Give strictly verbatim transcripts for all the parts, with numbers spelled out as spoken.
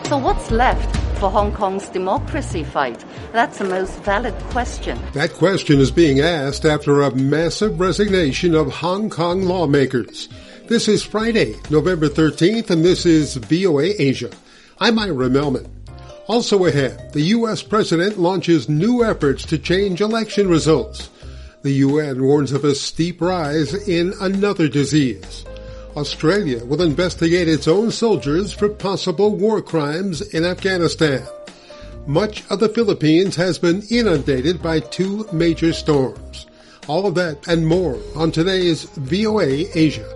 So what's left for Hong Kong's democracy fight? That's the most valid question. That question is being asked after a massive resignation of Hong Kong lawmakers. This is Friday, November thirteenth, and this is V O A Asia. I'm Ira Melman. Also ahead, the U S president launches new efforts to change election results. The U N warns of a steep rise in another disease. Australia will investigate its own soldiers for possible war crimes in Afghanistan. Much of the Philippines has been inundated by two major storms. All of that and more on today's V O A Asia.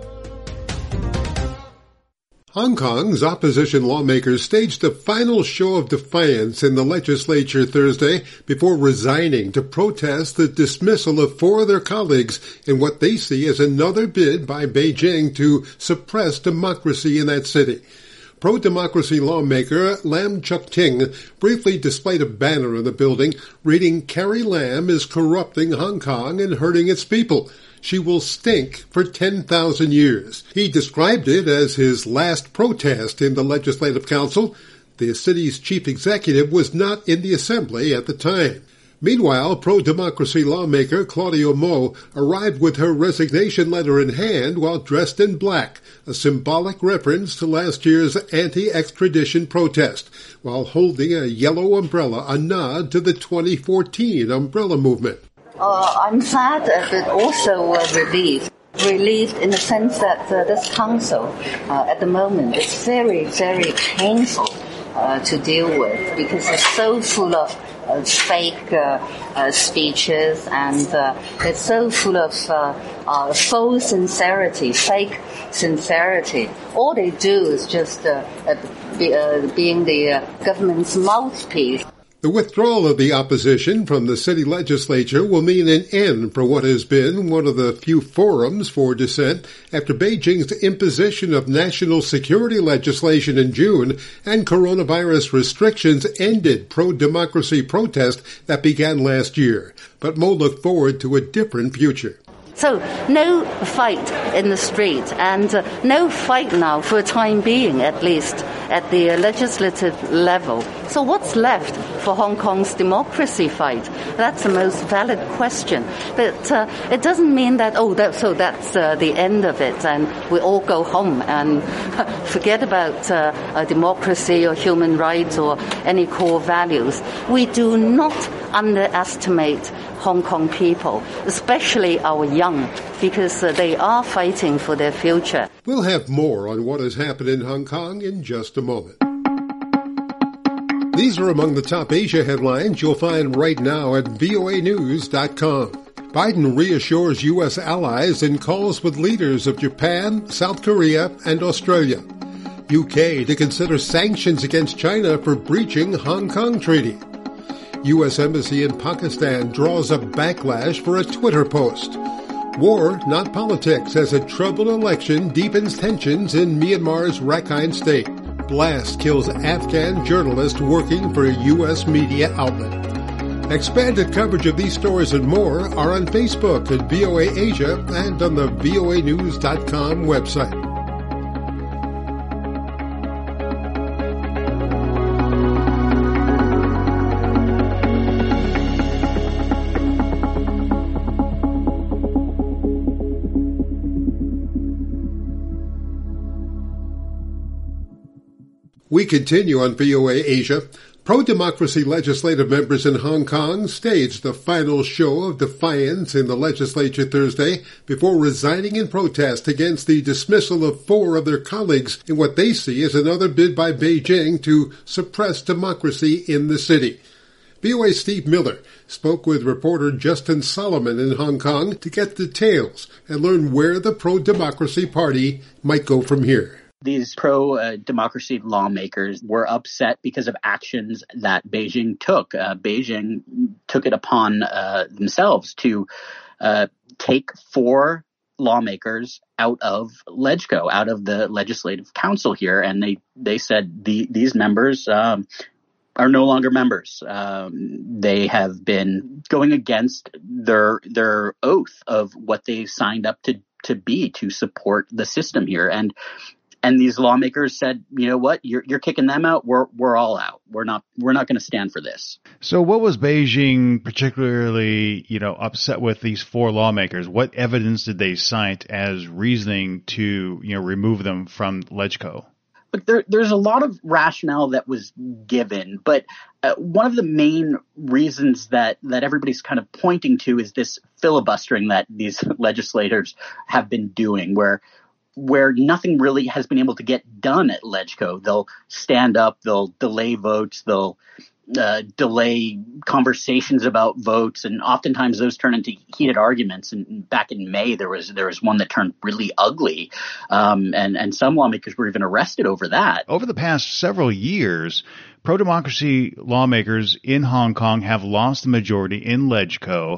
Hong Kong's opposition lawmakers staged a final show of defiance in the legislature Thursday before resigning to protest the dismissal of four of their colleagues in what they see as another bid by Beijing to suppress democracy in that city. Pro-democracy lawmaker Lam Chuk Ting briefly displayed a banner in the building reading, "Carrie Lam is corrupting Hong Kong and hurting its people. She will stink for ten thousand years. He described it as his last protest in the Legislative Council. The city's chief executive was not in the assembly at the time. Meanwhile, pro-democracy lawmaker Claudia Mo arrived with her resignation letter in hand while dressed in black, a symbolic reference to last year's anti-extradition protest, while holding a yellow umbrella, a nod to the twenty fourteen umbrella movement. Uh, I'm sad but also uh, relieved. Relieved in the sense that uh, this council uh, at the moment is very, very painful uh, to deal with because it's so full of uh, fake uh, uh, speeches and uh, it's so full of uh, uh, faux sincerity, fake sincerity. All they do is just uh, uh, be, uh, being the uh, government's mouthpiece. The withdrawal of the opposition from the city legislature will mean an end for what has been one of the few forums for dissent after Beijing's imposition of national security legislation in June and coronavirus restrictions ended pro-democracy protest that began last year. But Mo looked forward to a different future. So no fight in the street and uh, no fight now for a time being, at least at the uh, legislative level. So what's left for Hong Kong's democracy fight? That's the most valid question. But uh, it doesn't mean that, oh, that, so that's uh, the end of it and we all go home and forget about uh, uh, democracy or human rights or any core values. We do not underestimate Hong Kong people, especially our young, because uh, they are fighting for their future. We'll have more on what has happened in Hong Kong in just a moment. These are among the top Asia headlines you'll find right now at V O A news dot com. Biden reassures U S allies in calls with leaders of Japan, South Korea, and Australia. U K to consider sanctions against China for breaching Hong Kong Treaty. U S Embassy in Pakistan draws a backlash for a Twitter post. War, not politics, as a troubled election deepens tensions in Myanmar's Rakhine State. Blast kills Afghan journalist working for a U S media outlet. Expanded coverage of these stories and more are on Facebook at V O A Asia and on the V O A news dot com website. We continue on V O A Asia. Pro-democracy legislative members in Hong Kong staged the final show of defiance in the legislature Thursday before resigning in protest against the dismissal of four of their colleagues in what they see as another bid by Beijing to suppress democracy in the city. V O A's Steve Miller spoke with reporter Justin Solomon in Hong Kong to get details and learn where the pro-democracy party might go from here. These pro-democracy lawmakers were upset because of actions that Beijing took. Uh, Beijing took it upon uh, themselves to uh, take four lawmakers out of LegCo, out of the Legislative Council here, and they, they said the, these members um, are no longer members. Um, they have been going against their their oath of what they signed up to, to be, to support the system here. And And these lawmakers said, you know what, you're, you're kicking them out. We're, we're all out. We're not, we're not going to stand for this. So what was Beijing particularly, you know, upset with these four lawmakers? What evidence did they cite as reasoning to, you know, remove them from LegCo? Look, there, there's a lot of rationale that was given, but uh, one of the main reasons that, that everybody's kind of pointing to is this filibustering that these legislators have been doing, where where nothing really has been able to get done at LegCo. They'll stand up, they'll delay votes, they'll uh, delay conversations about votes, and oftentimes those turn into heated arguments. And back in May, there was there was one that turned really ugly, um, and and some lawmakers were even arrested over that. Over the past several years, pro-democracy lawmakers in Hong Kong have lost the majority in LegCo,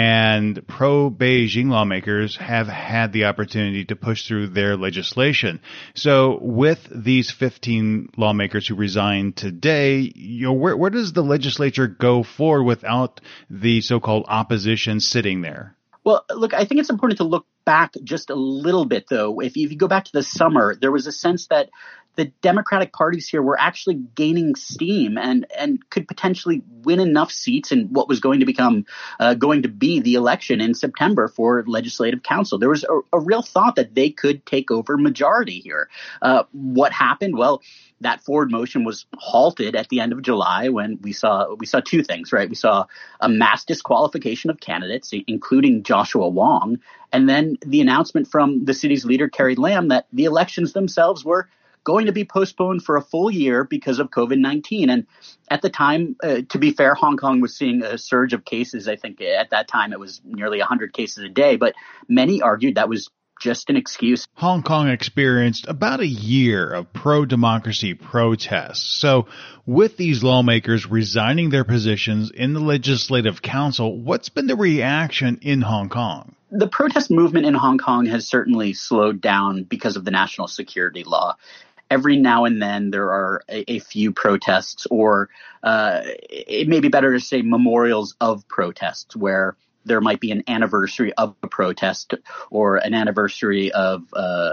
and pro-Beijing lawmakers have had the opportunity to push through their legislation. So with these fifteen lawmakers who resigned today, you know, where, where does the legislature go forward without the so-called opposition sitting there? Well, look, I think it's important to look back just a little bit, though. If you, if you go back to the summer, there was a sense that the Democratic parties here were actually gaining steam and, and could potentially win enough seats in what was going to become uh, going to be the election in September for Legislative Council. There was a, a real thought that they could take over majority here. Uh, what happened? Well, that forward motion was halted at the end of July when we saw we saw two things, right? We saw a mass disqualification of candidates, including Joshua Wong, and then the announcement from the city's leader, Carrie Lam, that the elections themselves were going to be postponed for a full year because of COVID nineteen. And at the time, uh, to be fair, Hong Kong was seeing a surge of cases. I think at that time it was nearly one hundred cases a day, but many argued that was just an excuse. Hong Kong experienced about a year of pro-democracy protests. So with these lawmakers resigning their positions in the Legislative Council, what's been the reaction in Hong Kong? The protest movement in Hong Kong has certainly slowed down because of the national security law. Every now and then there are a, a few protests, or uh, it may be better to say memorials of protests, where there might be an anniversary of a protest or an anniversary of uh,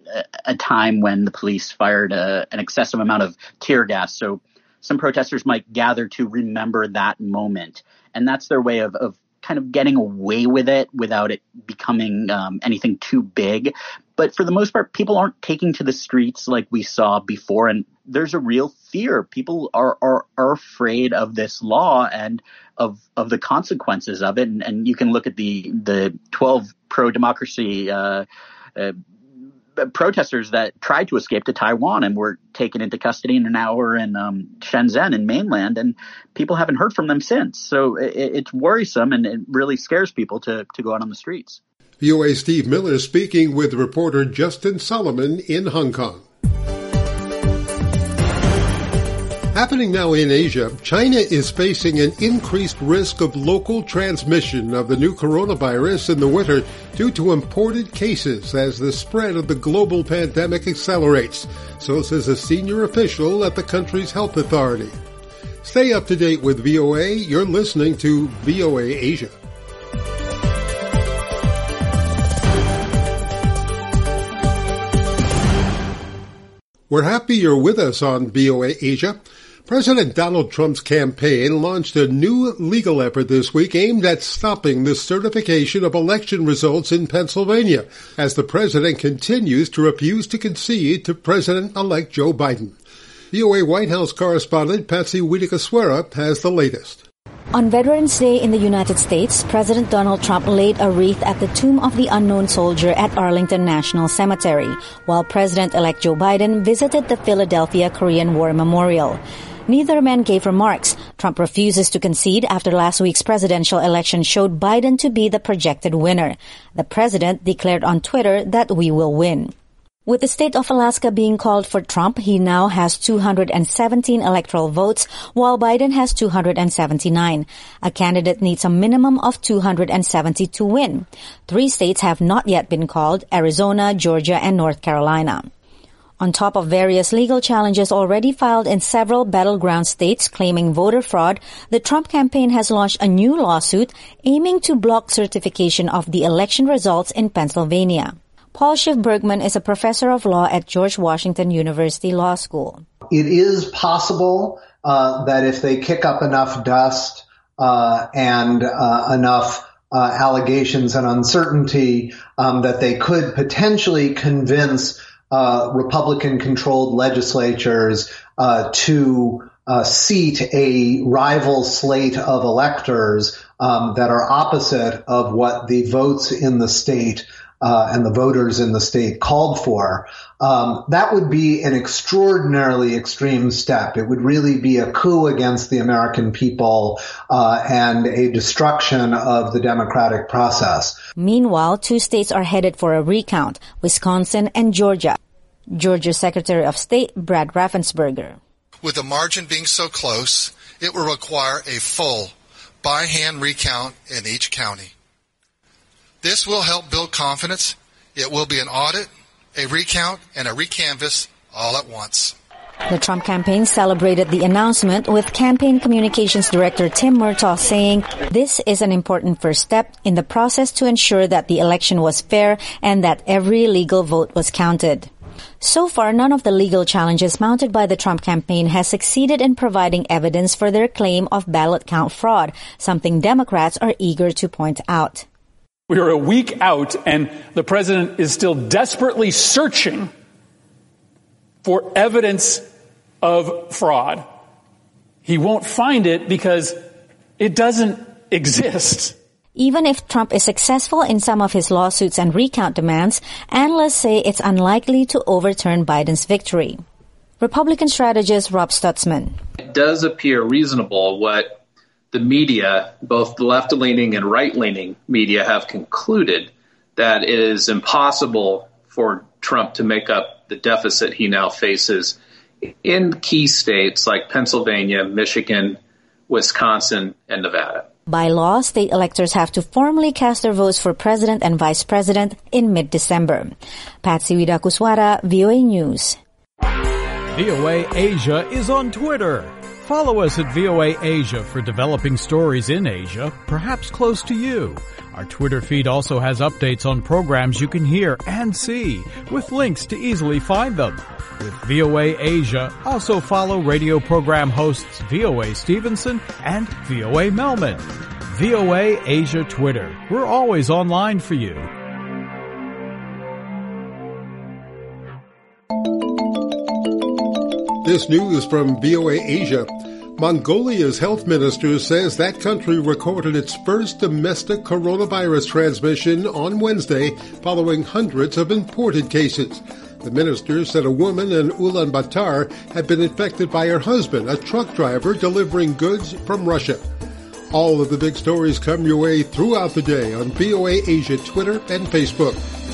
a time when the police fired a, an excessive amount of tear gas. So some protesters might gather to remember that moment. And that's their way of, of kind of getting away with it without it becoming um, anything too big. But for the most part, people aren't taking to the streets like we saw before. And there's a real fear. People are, are, are afraid of this law and of, of the consequences of it. And, and you can look at the, the twelve pro-democracy uh, uh, protesters that tried to escape to Taiwan and were taken into custody and now are in um, Shenzhen in mainland, and people haven't heard from them since. So it, it's worrisome, and it really scares people to, to go out on the streets. V O A Steve Miller speaking with reporter Justin Solomon in Hong Kong. Happening now in Asia, China is facing an increased risk of local transmission of the new coronavirus in the winter due to imported cases as the spread of the global pandemic accelerates. So says a senior official at the country's health authority. Stay up to date with V O A. You're listening to V O A Asia. We're happy you're with us on V O A Asia. President Donald Trump's campaign launched a new legal effort this week aimed at stopping the certification of election results in Pennsylvania as the president continues to refuse to concede to President-elect Joe Biden. V O A White House correspondent Patsy Widakuswara has the latest. On Veterans Day in the United States, President Donald Trump laid a wreath at the Tomb of the Unknown Soldier at Arlington National Cemetery, while President-elect Joe Biden visited the Philadelphia Korean War Memorial. Neither man gave remarks. Trump refuses to concede after last week's presidential election showed Biden to be the projected winner. The president declared on Twitter that we will win. With the state of Alaska being called for Trump, he now has two hundred seventeen electoral votes, while Biden has two hundred seventy-nine. A candidate needs a minimum of two hundred seventy to win. Three states have not yet been called: Arizona, Georgia, and North Carolina. On top of various legal challenges already filed in several battleground states claiming voter fraud, the Trump campaign has launched a new lawsuit aiming to block certification of the election results in Pennsylvania. Paul Schiff Bergman is a professor of law at George Washington University Law School. It is possible uh, that if they kick up enough dust uh, and uh, enough uh, allegations and uncertainty um, that they could potentially convince uh, Republican-controlled legislatures uh, to uh, seat a rival slate of electors um, that are opposite of what the votes in the state Uh, and the voters in the state called for, um, that would be an extraordinarily extreme step. It would really be a coup against the American people uh, and a destruction of the democratic process. Meanwhile, two states are headed for a recount, Wisconsin and Georgia. Georgia's Secretary of State, Brad Raffensperger. With the margin being so close, it will require a full by-hand recount in each county. This will help build confidence. It will be an audit, a recount, and a recanvass all at once. The Trump campaign celebrated the announcement with Campaign Communications Director Tim Murtaugh saying this is an important first step in the process to ensure that the election was fair and that every legal vote was counted. So far, none of the legal challenges mounted by the Trump campaign has succeeded in providing evidence for their claim of ballot count fraud, something Democrats are eager to point out. We are a week out, and the president is still desperately searching for evidence of fraud. He won't find it because it doesn't exist. Even if Trump is successful in some of his lawsuits and recount demands, analysts say it's unlikely to overturn Biden's victory. Republican strategist Rob Stutzman. It does appear reasonable what the media, both the left-leaning and right-leaning media, have concluded that it is impossible for Trump to make up the deficit he now faces in key states like Pennsylvania, Michigan, Wisconsin, and Nevada. By law, state electors have to formally cast their votes for president and vice president in mid-December. Patsy Widakuswara, V O A News. V O A Asia is on Twitter. Follow us at V O A Asia for developing stories in Asia, perhaps close to you. Our Twitter feed also has updates on programs you can hear and see, with links to easily find them. With V O A Asia, also follow radio program hosts V O A Stevenson and V O A Melman. V O A Asia Twitter. We're always online for you. This news from V O A Asia. Mongolia's health minister says that country recorded its first domestic coronavirus transmission on Wednesday following hundreds of imported cases. The minister said a woman in Ulaanbaatar had been infected by her husband, a truck driver delivering goods from Russia. All of the big stories come your way throughout the day on V O A Asia Twitter and Facebook.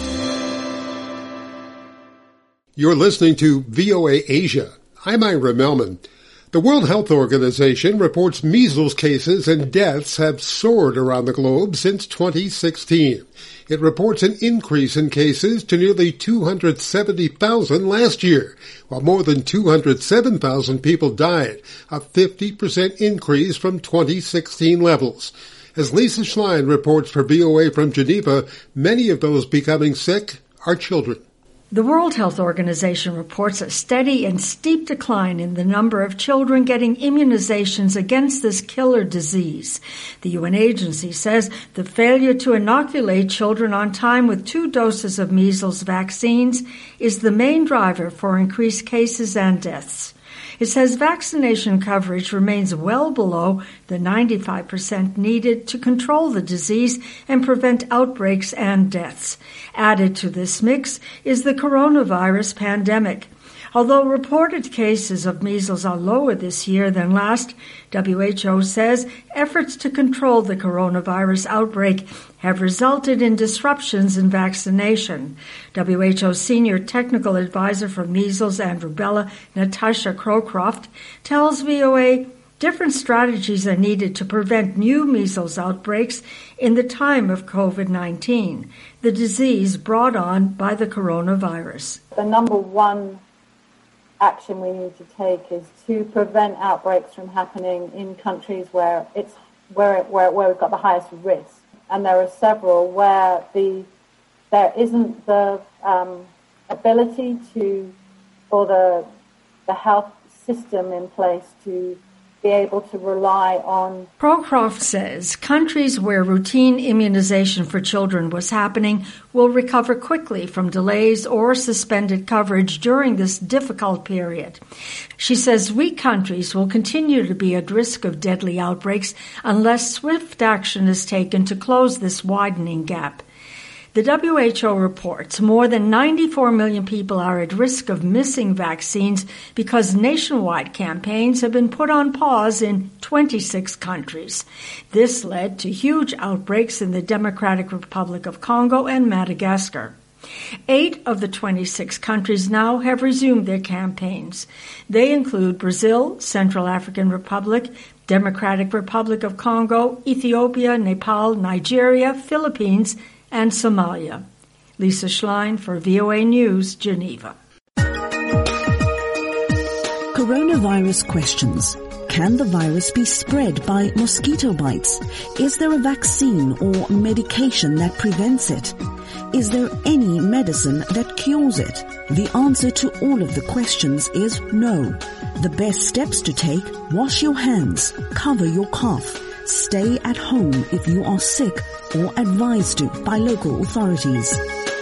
You're listening to V O A Asia. I'm Ira Melman. The World Health Organization reports measles cases and deaths have soared around the globe since twenty sixteen. It reports an increase in cases to nearly two hundred seventy thousand last year, while more than two hundred seven thousand people died, a fifty percent increase from twenty sixteen levels. As Lisa Schlein reports for V O A from Geneva, many of those becoming sick are children. The World Health Organization reports a steady and steep decline in the number of children getting immunizations against this killer disease. The U N agency says the failure to inoculate children on time with two doses of measles vaccines is the main driver for increased cases and deaths. It says vaccination coverage remains well below the ninety-five percent needed to control the disease and prevent outbreaks and deaths. Added to this mix is the coronavirus pandemic. Although reported cases of measles are lower this year than last, W H O says efforts to control the coronavirus outbreak have resulted in disruptions in vaccination. W H O Senior Technical Advisor for Measles and Rubella, Natasha Crowcroft, tells V O A different strategies are needed to prevent new measles outbreaks in the time of COVID nineteen, the disease brought on by the coronavirus. The number one action we need to take is to prevent outbreaks from happening in countries where it's where where, where we've got the highest risk. And there are several where the there isn't the um, ability to, or the the health system in place to be able to rely on. Procroft says countries where routine immunization for children was happening will recover quickly from delays or suspended coverage during this difficult period. She says weak countries will continue to be at risk of deadly outbreaks unless swift action is taken to close this widening gap. The W H O reports more than ninety-four million people are at risk of missing vaccines because nationwide campaigns have been put on pause in twenty-six countries. This led to huge outbreaks in the Democratic Republic of Congo and Madagascar. Eight of the twenty-six countries now have resumed their campaigns. They include Brazil, Central African Republic, Democratic Republic of Congo, Ethiopia, Nepal, Nigeria, Philippines, and Somalia. Lisa Schlein for V O A News, Geneva. Coronavirus questions. Can the virus be spread by mosquito bites? Is there a vaccine or medication that prevents it? Is there any medicine that cures it? The answer to all of the questions is no. The best steps to take: wash your hands, cover your cough, stay at home if you are sick or advised to by local authorities.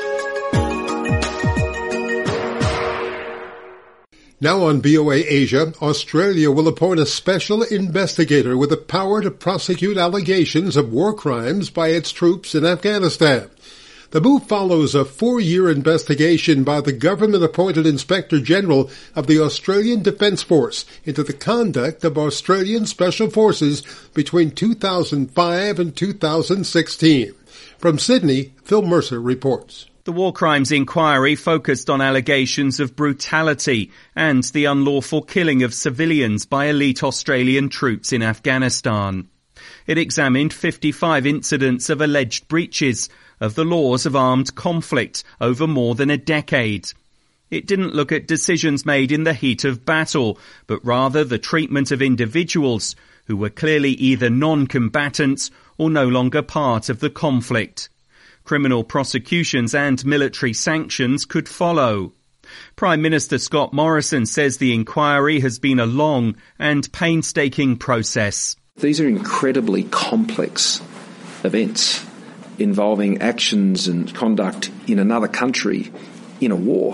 Now on V O A Asia, Australia will appoint a special investigator with the power to prosecute allegations of war crimes by its troops in Afghanistan. The move follows a four-year investigation by the government-appointed Inspector General of the Australian Defence Force into the conduct of Australian Special Forces between two thousand five and two thousand sixteen. From Sydney, Phil Mercer reports. The War Crimes Inquiry focused on allegations of brutality and the unlawful killing of civilians by elite Australian troops in Afghanistan. It examined fifty-five incidents of alleged breaches of the laws of armed conflict over more than a decade. It didn't look at decisions made in the heat of battle, but rather the treatment of individuals who were clearly either non-combatants or no longer part of the conflict. Criminal prosecutions and military sanctions could follow. Prime Minister Scott Morrison says the inquiry has been a long and painstaking process. These are incredibly complex events involving actions and conduct in another country in a war.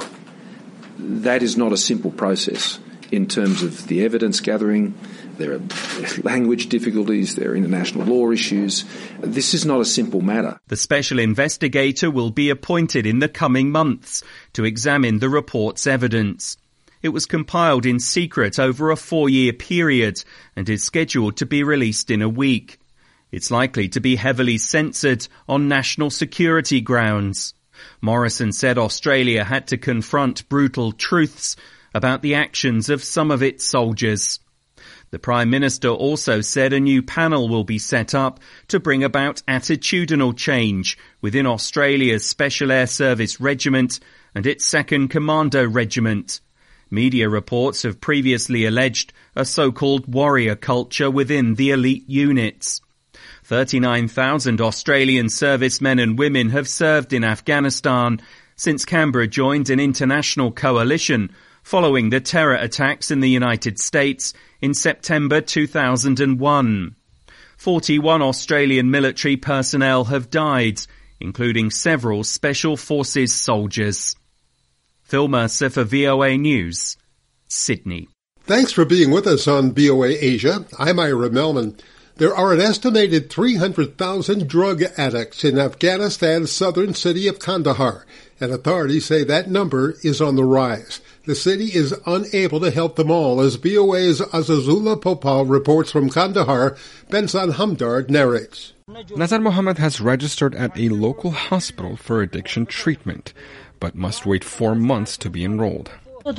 That is not a simple process in terms of the evidence gathering. There are language difficulties, there are international law issues. This is not a simple matter. The special investigator will be appointed in the coming months to examine the report's evidence. It was compiled in secret over a four-year period and is scheduled to be released in a week. It's likely to be heavily censored on national security grounds. Morrison said Australia had to confront brutal truths about the actions of some of its soldiers. The Prime Minister also said a new panel will be set up to bring about attitudinal change within Australia's Special Air Service Regiment and its second Commando Regiment. Media reports have previously alleged a so-called warrior culture within the elite units. thirty-nine thousand Australian servicemen and women have served in Afghanistan since Canberra joined an international coalition following the terror attacks in the United States in September two thousand one. forty-one Australian military personnel have died, including several Special Forces soldiers. Phil Mercer for V O A News, Sydney. Thanks for being with us on V O A Asia. I'm Ira Melman. There are an estimated three hundred thousand drug addicts in Afghanistan's southern city of Kandahar, and authorities say that number is on the rise. The city is unable to help them all, as V O A's Azazullah Popal reports from Kandahar. Bensan Hamdard narrates. Nazar Mohammed has registered at a local hospital for addiction treatment, but must wait four months to be enrolled.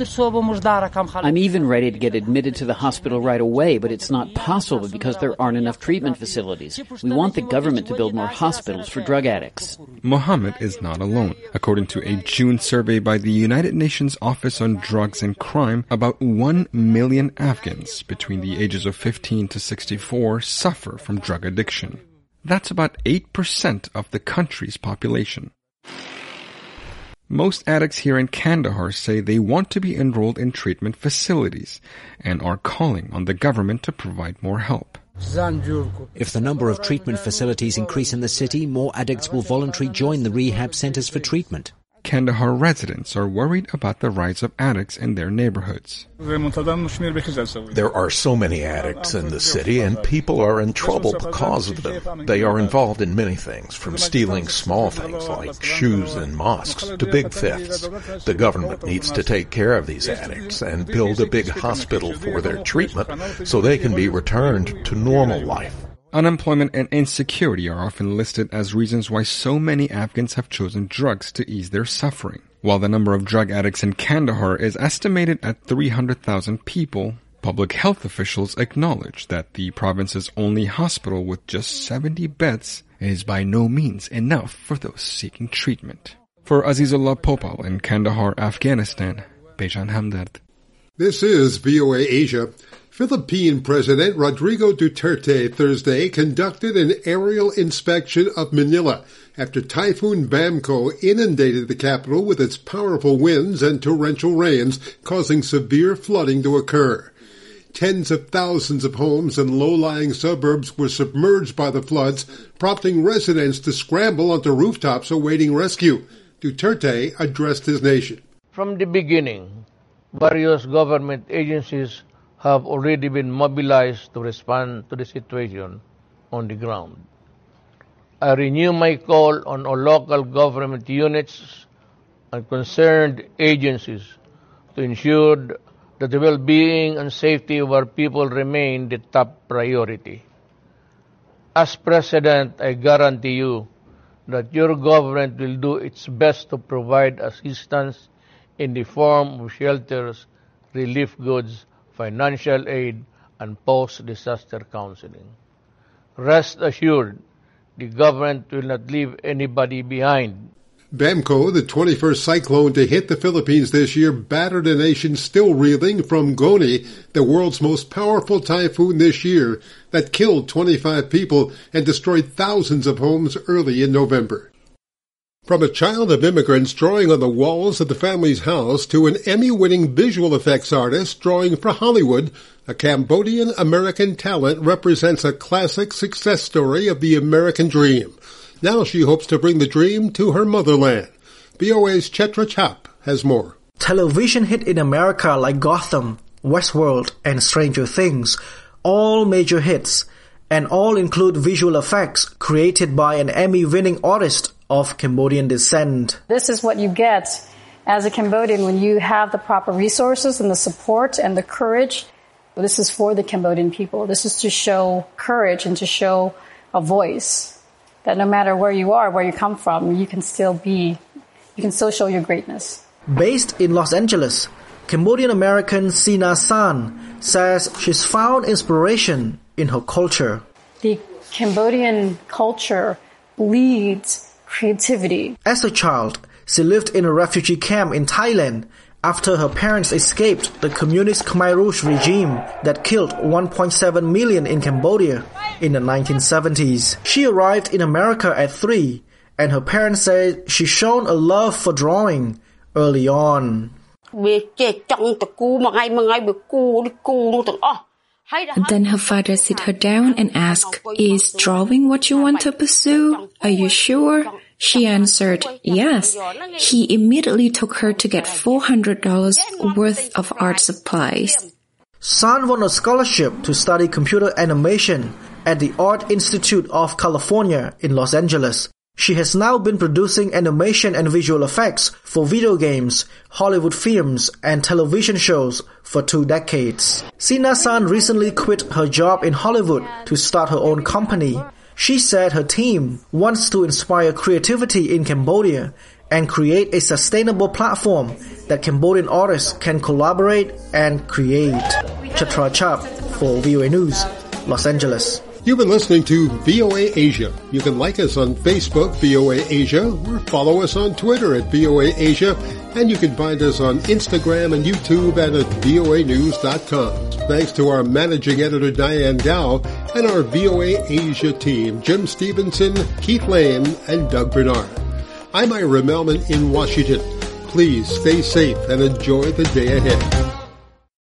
I'm even ready to get admitted to the hospital right away, but it's not possible because there aren't enough treatment facilities. We want the government to build more hospitals for drug addicts. Mohammed is not alone. According to a June survey by the United Nations Office on Drugs and Crime, about one million Afghans between the ages of fifteen to sixty-four suffer from drug addiction. That's about eight percent of the country's population. Most addicts here in Kandahar say they want to be enrolled in treatment facilities and are calling on the government to provide more help. If the number of treatment facilities increase in the city, more addicts will voluntarily join the rehab centers for treatment. Kandahar residents are worried about the rise of addicts in their neighborhoods. There are so many addicts in the city, and people are in trouble because of them. They are involved in many things, from stealing small things like shoes and mosques to big thefts. The government needs to take care of these addicts and build a big hospital for their treatment so they can be returned to normal life. Unemployment and insecurity are often listed as reasons why so many Afghans have chosen drugs to ease their suffering. While the number of drug addicts in Kandahar is estimated at three hundred thousand people, public health officials acknowledge that the province's only hospital with just seventy beds is by no means enough for those seeking treatment. For Azizullah Popal in Kandahar, Afghanistan, Bejan Hamdard. This is V O A Asia. Philippine President Rodrigo Duterte Thursday conducted an aerial inspection of Manila after Typhoon Bamco inundated the capital with its powerful winds and torrential rains, causing severe flooding to occur. Tens of thousands of homes in low-lying suburbs were submerged by the floods, prompting residents to scramble onto rooftops awaiting rescue. Duterte addressed his nation. From the beginning, various government agencies have already been mobilized to respond to the situation on the ground. I renew my call on all local government units and concerned agencies to ensure that the well-being and safety of our people remain the top priority. As President, I guarantee you that your government will do its best to provide assistance in the form of shelters, relief goods, financial aid, and post-disaster counseling. Rest assured, the government will not leave anybody behind. Bamco, the twenty-first cyclone to hit the Philippines this year, battered a nation still reeling from Goni, the world's most powerful typhoon this year, that killed twenty-five people and destroyed thousands of homes early in November. From a child of immigrants drawing on the walls of the family's house to an Emmy-winning visual effects artist drawing for Hollywood, a Cambodian-American talent represents a classic success story of the American dream. Now she hopes to bring the dream to her motherland. V O A's Chetra Chap has more. Television hit in America like Gotham, Westworld, and Stranger Things, all major hits, and all include visual effects created by an Emmy-winning artist of Cambodian descent. This is what you get as a Cambodian when you have the proper resources and the support and the courage. This is for the Cambodian people. This is to show courage and to show a voice that no matter where you are, where you come from, you can still be, you can still show your greatness. Based in Los Angeles, Cambodian-American Sina San says she's found inspiration in her culture. The Cambodian culture leads creativity. As a child, she lived in a refugee camp in Thailand after her parents escaped the communist Khmer Rouge regime that killed one point seven million in Cambodia in the nineteen seventies. She arrived in America at three, and her parents said she shown a love for drawing early on. Then her father sit her down and asked, "Is drawing what you want to pursue? Are you sure?" She answered, "Yes." He immediately took her to get four hundred dollars worth of art supplies. San won a scholarship to study computer animation at the Art Institute of California in Los Angeles. She has now been producing animation and visual effects for video games, Hollywood films, and television shows for two decades. Sina San recently quit her job in Hollywood to start her own company. She said her team wants to inspire creativity in Cambodia and create a sustainable platform that Cambodian artists can collaborate and create. Chatra Chap for V O A News, Los Angeles. You've been listening to V O A Asia. You can like us on Facebook, V O A Asia, or follow us on Twitter at V O A Asia, and you can find us on Instagram and YouTube and at V O A news dot com. Thanks to our managing editor, Diane Dow, and our V O A Asia team, Jim Stevenson, Keith Lane, and Doug Bernard. I'm Ira Melman in Washington. Please stay safe and enjoy the day ahead.